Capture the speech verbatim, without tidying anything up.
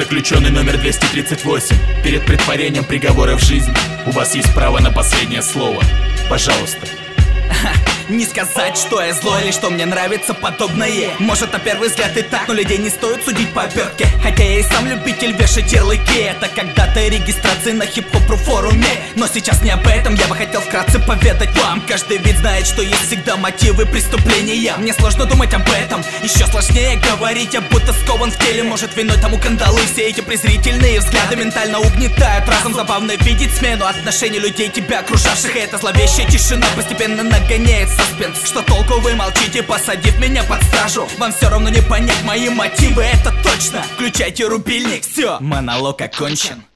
Заключенный номер двести тридцать восемь. Перед претворением приговора в жизнь у вас есть право на последнее слово. Пожалуйста. Не сказать, что я злой или что мне нравится подобное. Может, на первый взгляд и так, но людей не стоит судить по обертке. Хотя я и сам любитель вешать ярлыки. Это когда-то регистрации на хип-хоп форуме. Но сейчас не об этом, я бы хотел вкратце поведать вам. Каждый вид знает, что есть всегда мотивы преступления. Мне сложно думать об этом, еще сложнее говорить, я будто скован в теле. Может, виной тому кандалы, все эти презрительные взгляды ментально угнетают разум. Забавно видеть смену отношений людей, тебя окружавших. И эта зловещая тишина постепенно нагоняет саспенс. Что толку вы молчите, посадив меня под стражу? Вам все равно не понять мои мотивы, это точно. Включайте рубильник, все, монолог окончен.